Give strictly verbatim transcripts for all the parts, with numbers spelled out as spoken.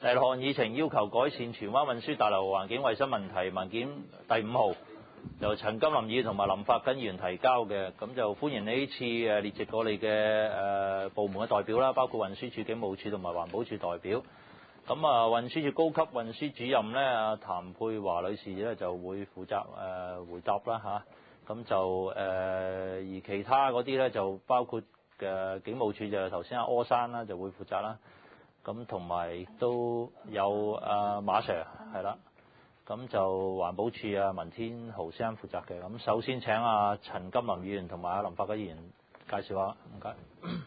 第六項議程要求改善荃灣運輸大樓環境衛生問題文件第五號，由陳金林議員同埋林發根議員提交嘅，咁就歡迎呢次誒列席我哋嘅誒部門嘅代表啦，包括運輸署、警務處同埋環保署代表。咁啊，運輸署高級運輸主任咧，阿譚佩華女士咧就會負責誒、呃、回答啦嚇。咁、啊、就誒、呃、而其他嗰啲咧就包括嘅、呃、警務處就頭先阿柯生啦就會負責啦。咁同埋都有阿馬 Sir 係啦。咁就環保署啊文天豪先生負責嘅。咁首先請阿陳金林議員同埋阿林發根議員介紹下，唔該。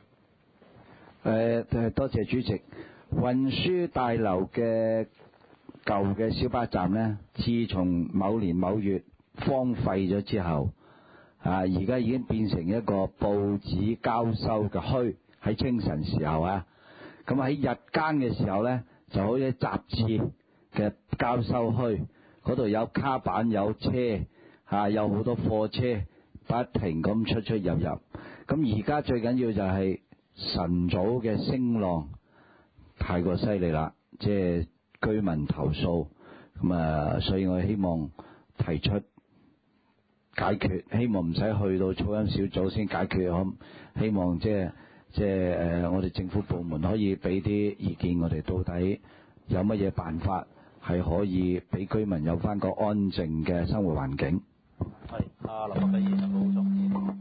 誒誒，多謝主席。運輸大樓嘅舊嘅小巴站呢，自從某年某月荒廢咗之後，啊，而家已經變成一個報紙交收嘅墟。喺清晨時候啊，咁喺日間嘅時候呢，就好似雜誌嘅交收墟，嗰度有卡板、有車，啊，有好多貨車不停咁出出入入。咁而家最緊要就係晨早嘅聲浪太過犀利啦，即係居民投訴，咁啊，所以我希望提出解決，希望唔使去到噪音小組先解決，好希望即係即係誒，我哋政府部門可以俾啲意見，我哋到底有乜嘢辦法係可以俾居民有翻個安靜嘅生活環境。 係，阿林發根議員冇錯。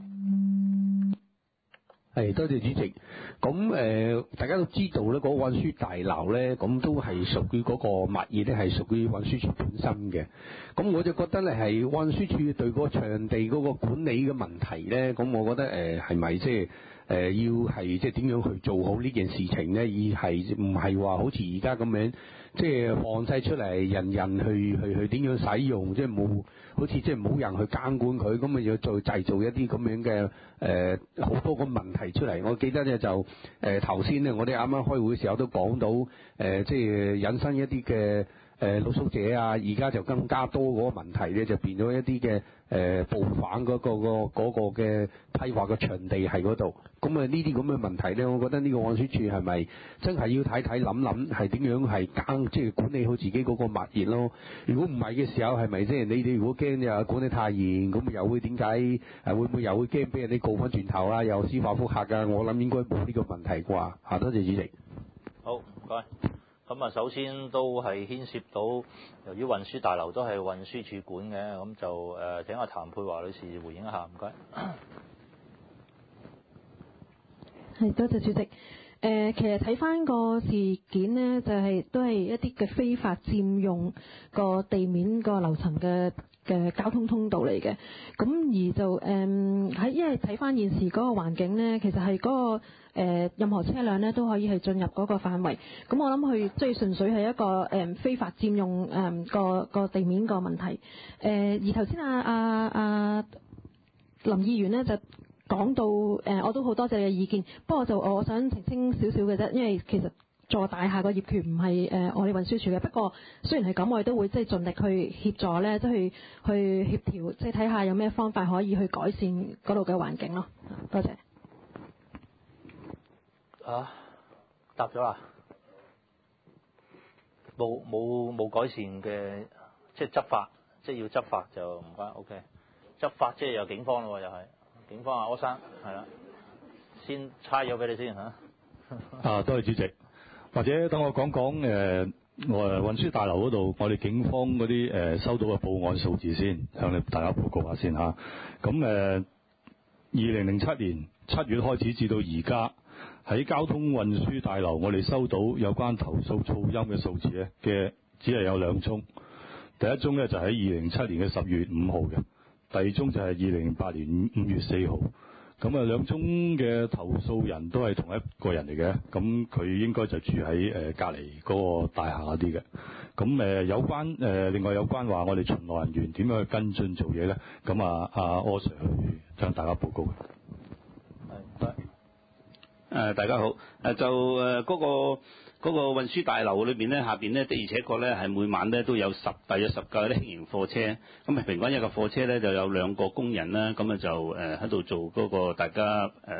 係，多謝主席。咁誒、呃，大家都知道咧，嗰、那個運輸大樓咧，咁都係屬於嗰個物業咧，係屬於運輸署本身嘅。咁我就覺得咧，係運輸署對嗰個場地嗰個管理嘅問題咧，咁我覺得誒係咪即係誒要係即係點樣去做好呢件事情咧？而係唔係話好似而家咁樣，即係放晒出嚟，人人去去去點樣使用，即係冇好似即係冇人去監管佢，咁啊要再製造一啲咁樣嘅誒好多個問題出嚟。我記得咧就誒頭先咧，我哋啱啱開會嘅時候都講到誒、呃，即係引申一啲嘅誒露宿者啊，而家就更加多嗰個問題咧，就變咗一啲嘅誒暴反嗰、嗰個、嗰個嘅批劃嘅場地喺嗰度。咁啊呢啲咁嘅問題咧，我覺得呢個運輸署係咪真係要睇睇諗諗，係點樣係監即係管理好自己嗰個物業咯？如果唔係嘅時候，係咪即係你哋如果驚又管得太嚴，咁又會點解誒會唔會又會驚俾人哋告翻轉頭啊？又司法覆核㗎？我諗應該冇呢個問題啩嚇。多謝主席。 好，唔該。咁啊，首先都係牽涉到，由於運輸大樓都係運輸署管嘅，咁就誒、呃、請阿譚佩華女士回應一下，唔該。 係，多謝主席。誒、呃，其實睇翻個事件呢，就係、是、都係一啲嘅非法佔用個地面個樓層嘅嘅交通通道嚟嘅。咁而就誒喺、呃，因為睇翻現時嗰個環境呢，其實係嗰、那個、呃、任何車輛呢都可以係進入嗰個範圍。咁我諗佢即係純粹係一個誒、呃、非法佔用誒、呃、個個地面個問題。誒、呃、而頭先阿阿阿林議員呢就講到誒、呃，我都好多謝你嘅意見。不過就我想澄清少少嘅啫，因為其實座大廈個業權唔係誒我哋運輸署嘅。不過雖然係咁，我哋都會即係盡力去協助咧，即係去去協調，即係睇下有咩方法可以去改善嗰度嘅環境咯。多謝。 啊，答咗啦。冇冇冇改善嘅，即係執法，即係要執法就唔該。OK， 執法即係有警方咯，又係。警方啊，柯生係啦，先差咗俾你先嚇。 啊，多謝主席。或者等我講講誒，我運輸大樓嗰度，我哋警方嗰啲誒收到嘅報案數字先，向你大家報告下先嚇。咁誒，二零零七年七月開始至到而家，喺交通運輸大樓，我哋收到有關投訴噪音嘅數字咧嘅，只係有兩宗。第一宗咧就喺二零零七年嘅十月五號嘅。第二宗就係二零零八年五月四號，咁啊兩宗嘅投訴人都係同一個人嚟嘅，咁佢應該就住喺誒隔離嗰個大廈嗰啲嘅。咁誒有關誒另外有關話，我哋巡邏人員點樣去跟進做嘢咧？咁啊阿柯 Sir 去向大家報告嘅。 係，得。 誒大家好，誒就誒嗰個。嗰個運輸大樓裏邊咧，下邊咧的而且確咧係每晚咧都有十大約十架啲輕型貨車，咁啊平均一個貨車咧就有兩個工人啦，咁啊就誒喺度做嗰個大家誒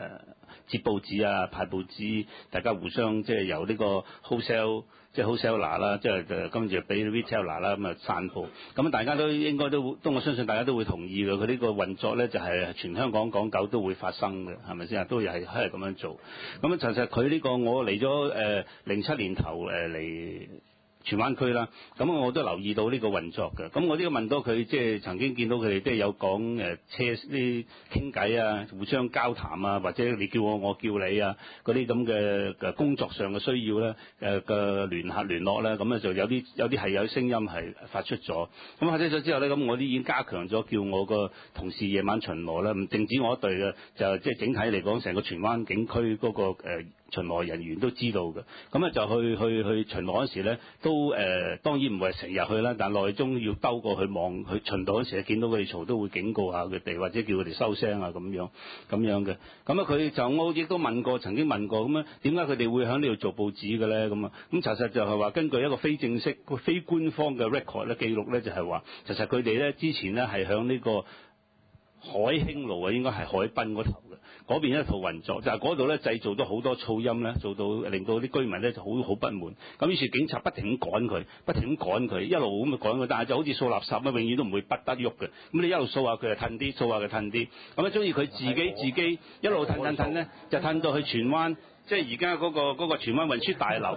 接報紙啊、派報紙，大家互相即係由呢個 wholesale 即係 wholesaler 啦，即係誒跟住俾 retailer 啦，咁啊散佈。咁大家都應該都都我相信大家都會同意嘅，佢呢個運作咧就係全香港港九都會發生嘅，係咪先啊？都係係咁樣做。咁其實佢呢個我嚟咗誒零七年頭誒嚟荃灣區啦，咁我都留意到呢個運作嘅。咁我都問到佢，即係曾經見到佢哋即係有講誒車啲傾偈啊，互相交談啊，或者你叫我我叫你啊，嗰啲咁嘅嘅工作上嘅需要咧，誒嘅聯合聯絡咧，咁咧就有啲有啲係有聲音係發出咗。咁發出咗之後咧，咁我啲已經加強咗，叫我個同事夜晚巡邏啦，唔淨止我一隊嘅，就即係整體嚟講，成個荃灣警區嗰個誒巡邏人員都知道嘅。咁咧就去去去巡邏嗰時咧，都誒、呃、當然唔係成日去啦，但內中要兜過去望去巡邏嗰時，見到佢哋嘈都會警告下佢哋，或者叫佢哋收聲啊咁樣咁樣嘅。咁啊佢就我亦都問過，曾經問過咁啊，點解佢哋會喺呢度做報紙嘅咧？咁啊咁查實就係話根據一個非正式、非官方嘅 record 咧記錄咧，就係話其實佢哋咧之前咧係響呢個海興路啊，應該係海濱嗰頭嘅，嗰邊一套運作，就係嗰度咧製造咗好多噪音咧，做到令到啲居民咧就好好不滿。咁於是警察不停咁趕佢，不停咁趕佢，一路咁趕佢，但係就好似掃垃圾啊，永遠都唔會不得喐嘅。咁你一路掃下佢就褪啲，掃下佢褪啲。咁啊，中意佢自己自己一路褪褪褪咧，就褪到去荃灣，即係而家嗰個嗰個荃灣運輸大樓。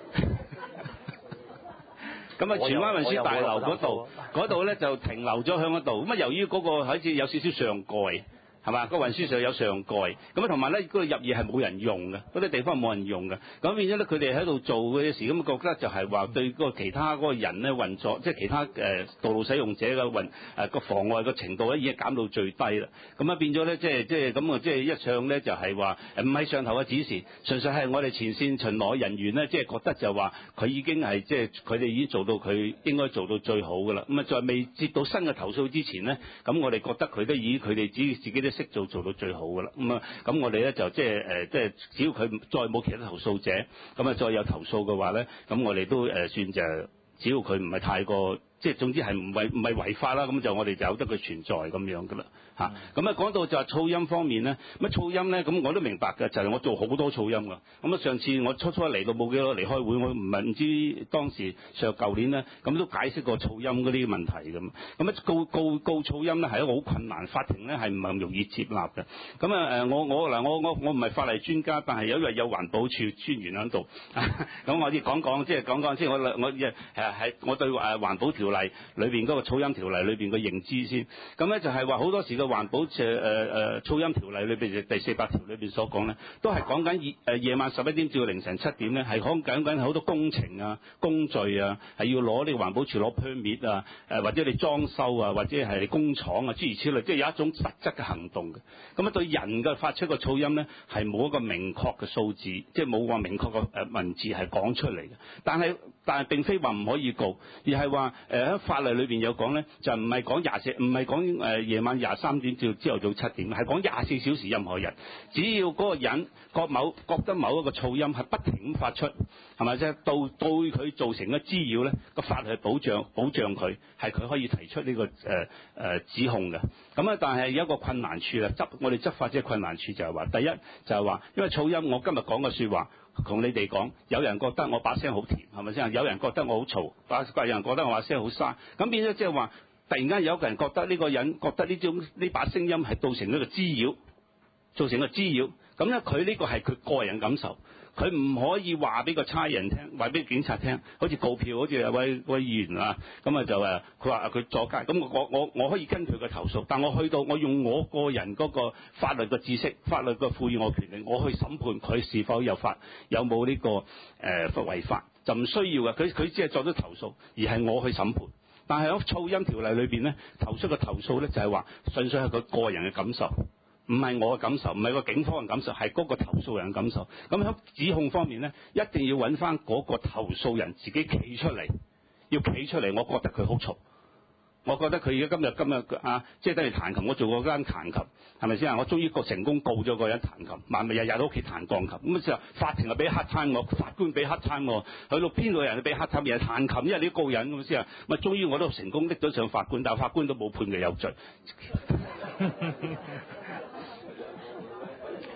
咁啊，荃灣運輸大樓嗰度，嗰度咧就停留咗喺嗰度。咁啊，由於嗰個好似有少少上蓋，係嘛？個運輸上有上蓋，咁啊同埋咧嗰度入夜係冇人用嘅，嗰啲地方冇人用嘅。咁變咗咧，佢哋喺度做嘅時，咁覺得就係話對嗰個其他嗰個人咧運作，即係其他誒道路使用者嘅運誒個妨礙嘅程度咧已經減到最低啦。咁啊變咗咧，即係即係咁啊，即係一唱咧就係話誒唔係上頭嘅指示，純粹係我哋前線巡邏人員咧，即係覺得就話佢已經係即係佢哋已經做到佢應該做到最好㗎啦。咁啊，在未接到新嘅投訴之前咧，咁我哋覺得佢都已佢哋自自己都識做做到最好㗎啦，咁啊，咁我哋咧就即係誒，即係只要佢再冇其他投訴者，咁啊再有投訴嘅話咧，咁我哋都誒算就只要佢唔係太過，即係總之係唔違唔係違法啦，咁就我哋就由得佢存在咁樣㗎啦。嚇，咁啊講到就係噪音方面咧，乜噪音咧，咁我都明白嘅，就係、是、我做好多噪音㗎。咁啊上次我初初嚟到冇幾耐嚟開會，我唔係唔知當時上舊年咧，咁都解釋過噪音嗰啲問題咁。咁啊告告告噪音咧係一個好困難，法庭咧係唔係咁容易接納嘅。咁啊誒我我嗱我我我唔係法例專家，但係因為有環保署專員喺度，咁我要講講即係講講先，我我誒係我對誒環保條例裏邊嗰個噪音條例裏邊嘅認知先。咁咧就係話好多時嘅環保誒誒誒噪音條例裏邊第四百條裏邊所講咧，都係講緊夜誒夜晚十一點至到凌晨七點咧，係講緊緊好多工程啊、工序啊，係要攞呢個環保署攞 permit 啊，誒或者你裝修啊，或者係你工廠啊諸如此類，即係有一種實質嘅行動嘅。咁啊對人嘅發出個噪音咧，係冇一個明確嘅數字，即係冇話明確嘅誒文字係講出嚟嘅。但係但係並非話唔可以告，而係話誒喺法例裏邊有講咧，就唔係講廿四，唔係講誒夜晚廿三點至朝頭早七點，係講廿四小時任何人，只要嗰個人覺某覺得某一個噪音係不停咁發出，係咪啫？到對佢造成嘅滋擾咧，個法律係保障保障佢，係佢可以提出呢、這個誒誒、呃呃、指控嘅。咁啊，但係有一個困難處啦，執我哋執法者困難處就係話，第一就係話，因為噪音，我今日講嘅説話同你哋講，有人覺得我把聲好甜，係咪先？有人覺得我好嘈，有人覺得我把聲好沙，咁變咗即係話。突然間有一個人覺得呢個人覺得呢種呢把聲音係造成一個滋擾，造成一個滋擾，咁咧佢呢個係佢個人感受，佢唔可以話俾個差人聽，話俾警察聽，好似告票，好似有位位議員啊，咁啊就誒，佢話佢阻街，咁我我我可以跟佢嘅投訴，但我去到我用我個人嗰個法律嘅知識，法律嘅賦予我權利，我去審判佢是否有法，有冇呢、這個誒、呃、違法，就唔需要嘅，佢佢只係作咗投訴，而係我去審判。但係喺噪音條例裏邊咧，投出嘅投訴咧就係話，純粹係佢個人嘅感受，唔係我嘅感受，唔係個警方嘅感受，係嗰個投訴人嘅感受。咁喺指控方面咧，一定要揾翻嗰個投訴人自己企出嚟，要企出嚟。我覺得佢好嘈，我覺得佢而家今日今日啊，即係等於彈琴，我做過間彈琴，係咪先啊？我終於個成功告咗個人彈琴，萬咪日日喺屋企彈鋼琴。咁啊時候法庭啊俾黑攤我，法官俾黑攤我，去到邊度人俾黑攤，日日彈琴，因為你告人咁先啊。咪終於我都成功拎咗上法官，但係法官都冇判佢有罪。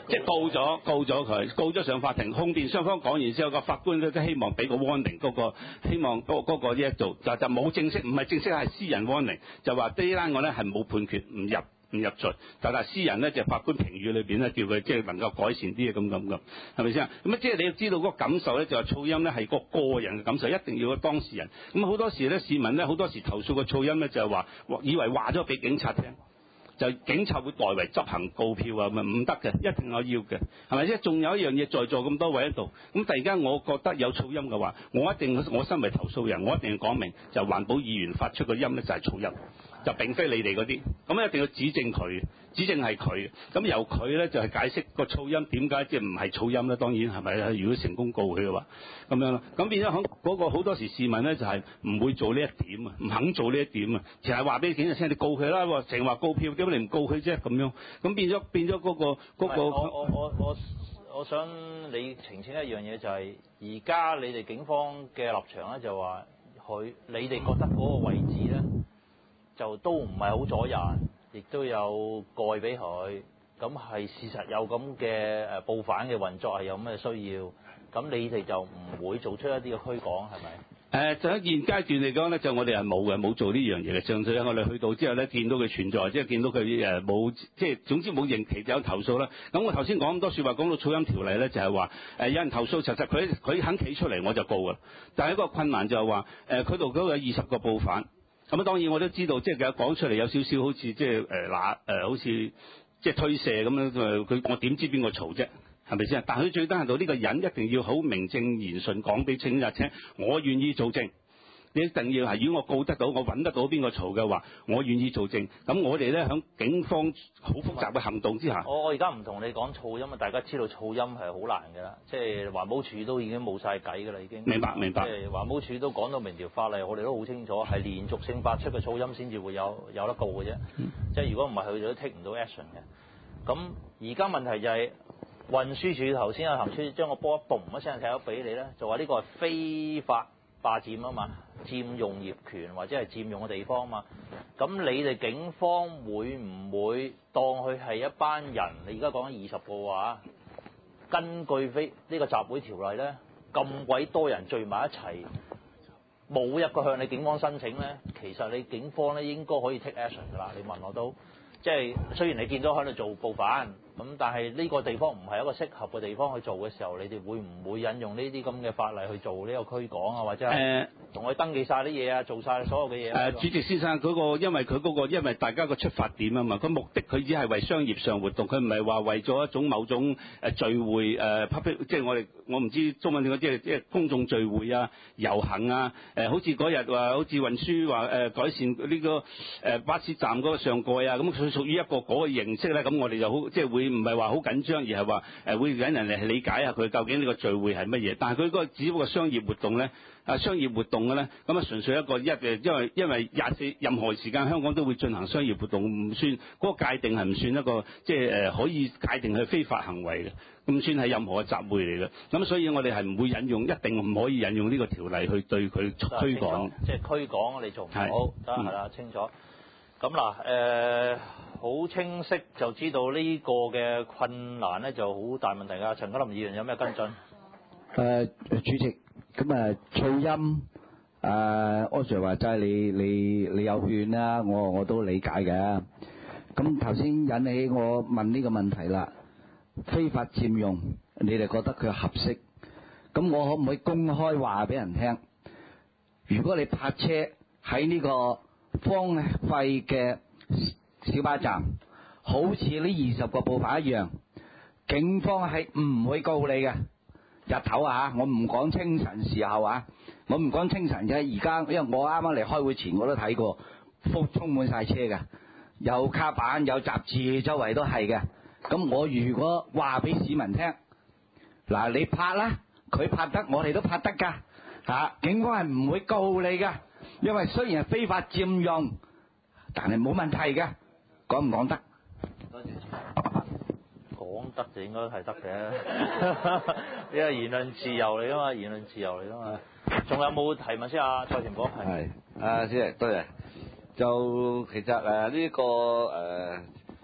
即係告咗告咗佢，告咗上法庭，控辯雙方講完之後，個法官咧都希望俾個 warning 嗰、嗰個，希望嗰、嗰、嗰個呢一度就就冇正式，唔係正式係私人 warning，就話呢單案咧係冇判決，唔入。唔入罪，但係私人咧就法官評語裏邊咧叫佢即係能夠改善啲嘢咁咁咁，係咪先啊？咁啊即係你要知道嗰個感受咧，就係噪音咧係個個人嘅感受，一定要個當事人。咁好多時咧市民咧好多時投訴個噪音咧就係話，以為話咗俾警察聽，就警察會代為執行告票啊，咪唔得嘅，一定我要嘅，係咪先？仲有一樣嘢，在座咁多位喺度，咁突然間我覺得有噪音嘅話，我一定我身為投訴人，我一定要講明，就環保議員發出個音咧就係噪音。就並非你哋嗰啲，咁一定要指證佢，指證係佢，咁由佢咧就係解釋個噪音點解即係唔係噪音咧？當然係咪啊？如果成功告佢嘅話，咁樣咯，咁變咗響嗰個好多時市民咧就係唔會做呢一點啊，唔肯做呢一點啊，淨係話俾警察聽你告佢啦，成日話告票，點解你唔告佢啫？咁樣，咁變咗變咗嗰個嗰個。 我我我我我想你澄清一樣嘢，就係而家你哋警方嘅立場咧，就話佢你哋覺得嗰個位置咧。就都唔係好阻人，亦都有蓋俾佢，咁係事實有咁嘅誒報販嘅運作係有咩需要，咁你哋就唔會做出一啲嘅驅趕係咪？誒、 呃，就喺現階段嚟講咧，就我哋係冇嘅，冇做呢樣嘢嘅。上次我哋去到之後咧，見到佢存在，即係見到佢誒冇，即係總之冇認其就有投訴啦。咁我頭先講咁多説話，講到噪音條例咧，就係話誒有人投訴，其實佢佢肯企出嚟我就告㗎。但係一個困難就係話誒，佢度嗰個有二十個報販。咁啊，當然我都知道，即係佢講出嚟有少少好似即係誒嗱誒，好似即係推卸咁樣。佢我點知邊個嘈啫？係咪先？但係佢最低限度呢個人一定要好名正言順講俾警察聽，我願意做證。你一定要係，如果我告得到，我揾得到邊個嘈嘅話，我願意做證。咁我哋咧喺警方好複雜嘅行動之下， 我我而家唔同你講噪音啊，大家知道噪音係好難㗎啦，即係環保署都已經冇晒計㗎啦，已經。 明白明白。 即係環保署都講到明條法例，我哋都好清楚，係連續性發出嘅噪音先至會有有得告嘅啫。嗯、即係如果唔係，佢哋都 take 唔到 action 嘅。咁而家問題就係、是、運輸署頭先阿譚書將個波一嘣一聲踢咗俾你咧，就話呢個係非法霸佔啊嘛，佔用業權或者係佔用嘅地方啊嘛，咁你哋警方會唔會當佢係一班人？你而家講緊二十個話，根據非呢個集會條例咧，咁鬼多人聚埋一齊，冇一個向你警方申請咧，其實你警方咧應該可以 take action 㗎啦。你問我都，即係雖然你見到喺度做報販，咁但係呢個地方唔係一個適合嘅地方去做嘅時候，你哋會唔會引用呢啲咁嘅法例去做呢個驅趕啊，或者係同佢登記晒啲嘢啊，做晒所有嘅嘢？誒、呃，主席先生嗰、嗰個，因為佢嗰、嗰個，因為大家個出發點啊嘛，個目的佢只係為商業上活動，佢唔係話為咗一種某種誒聚會誒 public，即係我哋我唔知中文點講，即係即係公眾聚會啊、遊行啊，誒、呃，好似嗰日話，好似運輸話誒改善呢、呢個誒、呃、巴士站嗰個上蓋啊，咁佢屬於一個嗰個形式咧，咁我哋就好即係會。唔係話好緊張，而係話誒會引人嚟理解下佢究竟呢個聚會係乜嘢。但係佢嗰個只不過商業活動咧，啊商業活動嘅咧，咁啊純粹一個一嘅，因為因為廿四任何時間香港都會進行商業活動，唔算嗰、嗰個界定係唔算一個即係誒、呃、可以界定係非法行為嘅，唔算係任何嘅集會嚟嘅。咁所以我哋係唔會引用，一定唔可以引用呢個條例去對佢驅趕。 即係驅趕你做唔好，得係啦，清楚。咁嗱誒。好清晰就知道呢個嘅困難咧就好大問題㗎。陳家林議員有咩跟進？誒、 呃，主席，咁啊噪音誒，柯 Sir 話齋你你你有勸啦，我我都理解嘅。咁頭先引起我問呢個問題啦，非法佔用，你哋覺得佢合適？咁我可唔可以公開話俾人聽？如果你泊車喺呢個荒廢嘅小巴站，好似呢二十個報販一樣，警方係唔會告你嘅。日頭啊，我唔講清晨時候啊，我唔講清晨啫。而家因為我啱啱嚟開會前我都睇過，覆充滿晒車嘅，有卡板有雜誌，周圍都係嘅。咁我如果話俾市民聽，嗱你拍啦，佢拍得，我哋都拍得㗎嚇、啊。警方係唔會告你㗎，因為雖然係非法佔用，但係冇問題嘅。講唔講得？多謝。 講得就應該係得嘅，因為言論自由嚟㗎嘛，言論自由嚟㗎嘛。仲有冇提問先啊？蔡田寶係。係，啊，主席多謝。就其實誒呢、呃這個誒、呃、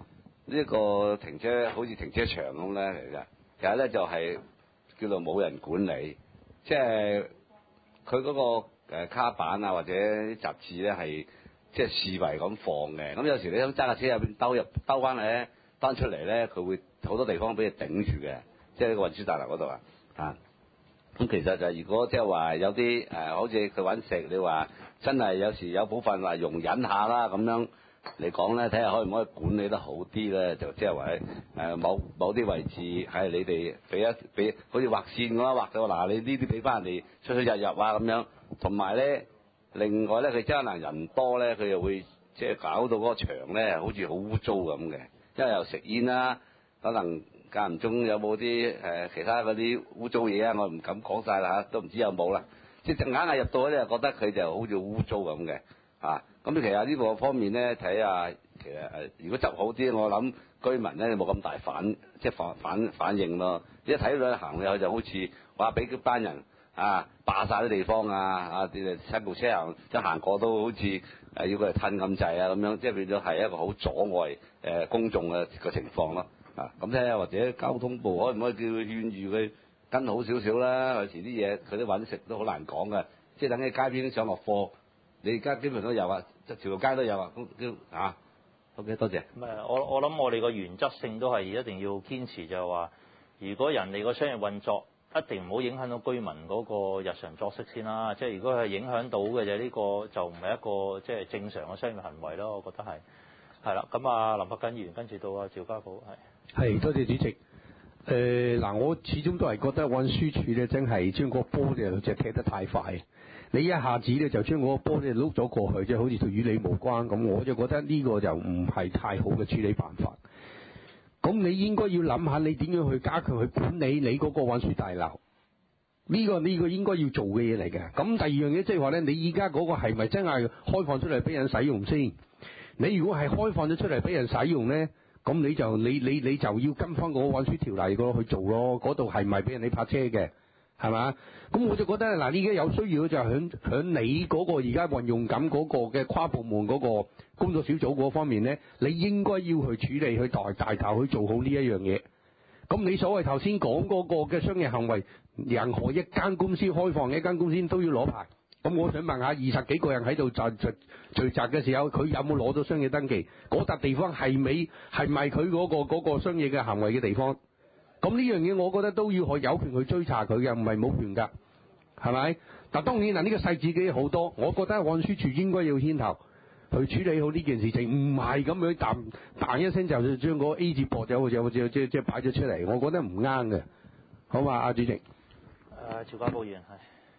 呢個停車好似停車場咁咧嚟㗎，其實咧就係叫做冇人管理，即係佢嗰個誒卡板啊或者啲雜誌咧係即係視為咁放嘅。咁有時你想揸架車入邊兜入兜翻嚟咧，翻出嚟咧，佢會好多地方俾你頂住嘅，即係呢個運輸大樓嗰度啊嚇。咁其實就係如果即係話有啲誒、呃，好似佢揾食，你話真係有時有部分話容忍下啦咁樣嚟講咧，睇下可唔可以管理得好啲咧？就即係話誒某某啲位置係你哋俾一俾，好似劃線咁啦，劃到嗱你呢啲俾翻人哋出出入入啊咁樣。同埋咧，另外咧佢真係可能人多咧，佢又會即係搞到嗰個場咧，好似好污糟咁嘅，因為又食煙啦，可能。間唔中有冇啲誒其他嗰啲污糟嘢啊？我唔敢講晒啦嚇，都唔知有冇啦。即係硬係入到咧，覺得佢就好似污糟咁嘅啊。咁其實呢個方面咧，睇下其實誒，如果執好啲，我諗居民咧冇咁大反，即係反反反應咯。一睇到佢行入去就好似話俾班人啊霸晒啲地方啊啊！啲七部車行一行過都好似誒要佢嚟褪咁滯啊咁樣，即係變咗係一個好阻礙誒公眾嘅個情況咯。啊，咁咧或者交通部可唔可以叫佢勸喻佢跟好少少啦？有時啲嘢佢都揾食都好難講嘅，即係等喺街邊上落貨，你而家基本上都有啊，條條街都有啊，咁都啊 ，OK 多謝。 唔係，我我諗我哋個原則性都係一定要堅持，就係話，如果人哋個商業運作一定唔好影響到居民嗰個日常作息先啦。即係如果係影響到嘅啫，呢個就唔係一個即係正常嘅商業行為咯。我覺得係係啦。咁啊，林柏根議員跟住到啊趙家寶係。 係，多謝主席。誒、呃、嗱，我始終都係覺得運輸署咧，真係將個波就即係踢得太快。你一下子咧就將嗰個波咧碌咗過去，即係好似同與你無關咁，我就覺得呢個就唔係太好嘅處理辦法。咁你應該要諗下，你點樣去加強去管理你嗰個運輸大樓？呢、這個呢、這個應該要做嘅嘢嚟嘅。咁第二樣嘢即係話咧，你依家嗰個係咪真係開放出嚟俾人使用先？你如果係開放咗出嚟俾人使用咧？咁你就你你你就要跟翻嗰個運輸條例嗰去做咯，嗰度係咪俾人哋泊車嘅，係嘛？咁我就覺得嗱，依家有需要就響響你嗰個而家運用緊嗰個嘅跨部門嗰個工作小組嗰方面咧，你應該要去處理去大大頭去做好呢一樣嘢。咁你所謂頭先講嗰個嘅商業行為，任何一間公司開放嘅一間公司都要攞牌。咁我想問下，二十幾個人喺度聚聚聚集嘅時候，佢有冇攞到商業登記？嗰笪地方係咪係咪佢嗰個嗰個商業嘅行為嘅地方？咁呢樣嘢，我覺得都要去有權去追查佢嘅，唔係冇權㗎，係咪？但當然嗱，呢個細節嘅好多，我覺得運輸署應該要牽頭去處理好呢件事情，唔係咁樣彈彈一聲就將個 A 字膊就就就即即擺咗出嚟，我覺得唔啱嘅。好嘛，阿主席。誒， 趙家寶議員係。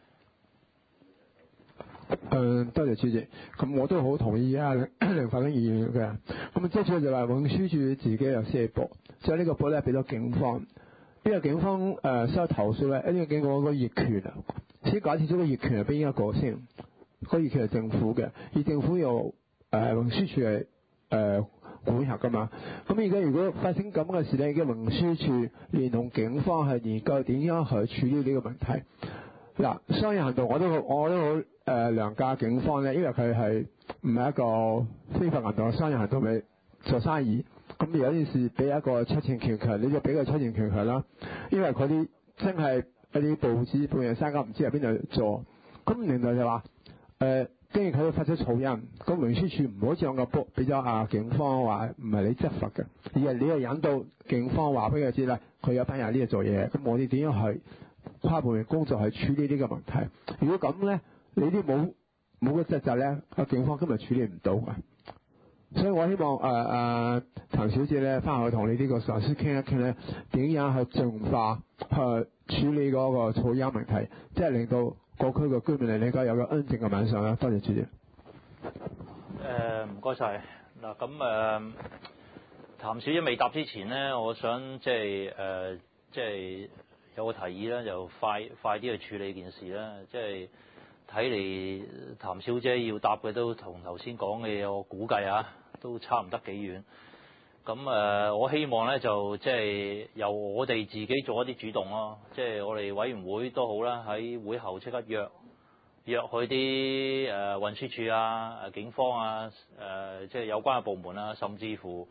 誒、呃，多謝主席。咁我都好同意啊，梁柏根議員嘅。咁即係就話運輸署自己有卸膊，所以呢個膊咧俾咗警方。呢、這個警方誒、呃、收投訴咧，一定要經過個業權啊。先假設咗個業權係邊一個先？個業權係政府嘅，而政府又誒運輸署係誒管轄噶嘛。咁而家如果發生咁嘅事咧，而家運輸署連同警方係研究點樣去處理呢個問題。嗱，商業行動我都我都好誒諒解警方咧，因為佢係唔係一個非法行動，商業行動咪做生意。咁有件事俾一個出錢強強，你就俾個出錢強強啦。因為佢啲真係一啲報紙半夜三更唔知喺邊度做。咁原來就話誒，既然佢發出噪音，咁運輸署唔好將個波俾咗啊警方話唔係你執法嘅，而係你係引導警方話俾佢知啦，佢有班人呢度做嘢，咁我哋點樣去跨部門工作去處理呢個問題？如果咁咧，你啲冇冇個職責咧，個警方根本處理唔到嘅。所以我希望誒誒譚小姐咧翻去同你呢個上司傾一傾咧，點樣去盡快去處理嗰個噪音問題，即係令到各區嘅居民嚟能夠有個安靜嘅晚上啦。多謝主席。 誒唔該晒。嗱咁誒，譚小姐未答之前咧，我想即係誒即係。有個提議咧，就快快啲去處理件事啦。即係睇嚟，譚小姐要答嘅都同頭先講嘅嘢，我估計啊，都差唔得幾遠。咁誒、呃，我希望咧就即係由我哋自己做一啲主動咯。即係我哋委員會都好啦，喺會後即刻約約去啲誒運輸署啊、警方啊、誒、呃、即係有關嘅部門啊，甚至乎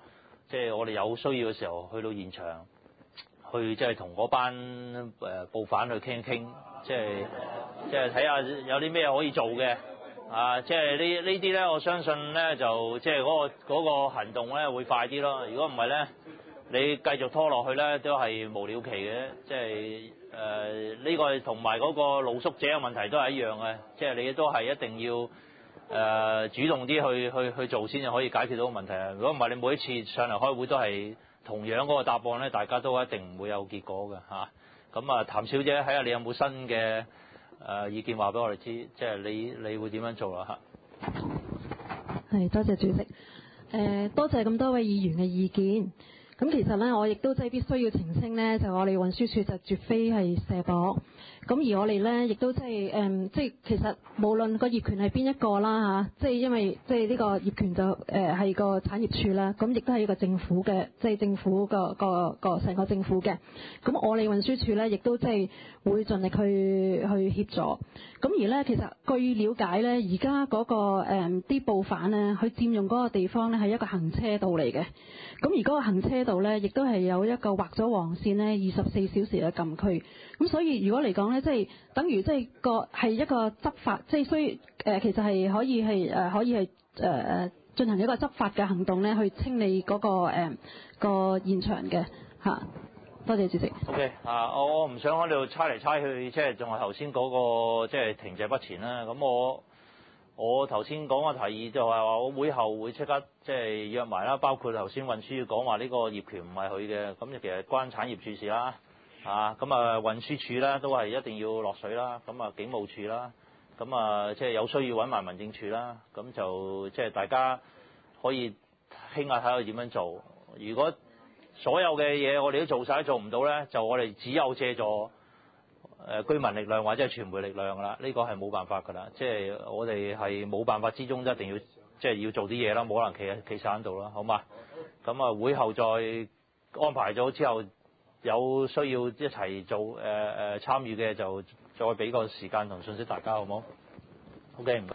即係我哋有需要嘅時候去到現場，去即係同嗰班誒報販去傾一傾，即係即係睇下有啲咩可以做嘅。啊，即係呢呢啲咧，我相信咧就即係嗰個嗰個行動咧會快啲咯。如果唔係咧，你繼續拖落去咧都係無了期嘅。即係誒呢個同埋嗰個露宿者嘅問題都係一樣嘅。即係你都係一定要誒、呃、主動啲去去去做先至可以解決到個問題啊！如果唔係，你每一次上嚟開會都係同樣嗰個答案咧，大家都一定唔會有結果嘅嚇。咁啊，譚小姐睇下你有冇新嘅誒、呃、意見話俾我哋知，即係你你會點樣做啦嚇？ 係，多謝主席。誒、呃，多謝咁多位議員嘅意見。咁其實咧，我亦都即係必須要澄清咧，就我哋運輸署就絕非係卸膊。咁而我哋咧，亦都即係誒，即係其實無論個業權係邊一個啦嚇，即係因為即係呢個業權就誒係個產業署啦，咁亦都係一個政府嘅，即係政府個個個成個政府嘅。咁我哋運輸署咧，亦都即係會盡力去去協助。咁而咧，其實據了解咧，而家嗰個誒啲報販咧，佢佔用嗰個地方咧係一個行車道嚟嘅。咁而嗰個行車道咧，亦都係有一個畫咗黃線咧，二十四小時嘅禁區。咁所以如果嚟講咧，即係等於即係個係一個執法，即係需誒其實係可以係誒可以係誒誒進行一個執法嘅行動咧，去清理嗰個誒個現場嘅嚇。多謝主席。 O.K. 啊，我我唔想喺度猜嚟猜去，即係仲係頭先嗰個即係停滯不前啦。咁我我頭先講嘅提議就係話，我會後會即刻即係約埋啦，包括頭先運輸講話呢個業權唔係佢嘅，咁其實關產業署事啦。啊，咁啊運輸署啦，都係一定要落水啦。咁啊警務處啦，咁啊即係有需要揾埋民政處啦。咁就即係大家可以傾下睇下點樣做。如果所有嘅嘢我哋都做晒，做唔到咧，就我哋只有借助誒居民力量或者係傳媒力量㗎啦。呢個係冇辦法㗎啦，即係我哋係冇辦法之中，一定要即係要做啲嘢啦，冇可能企企曬喺度啦，好嘛？咁啊會後再安排咗之後，有需要一齊做誒誒參與嘅就再俾個時間同信息大家，好唔好？ OK。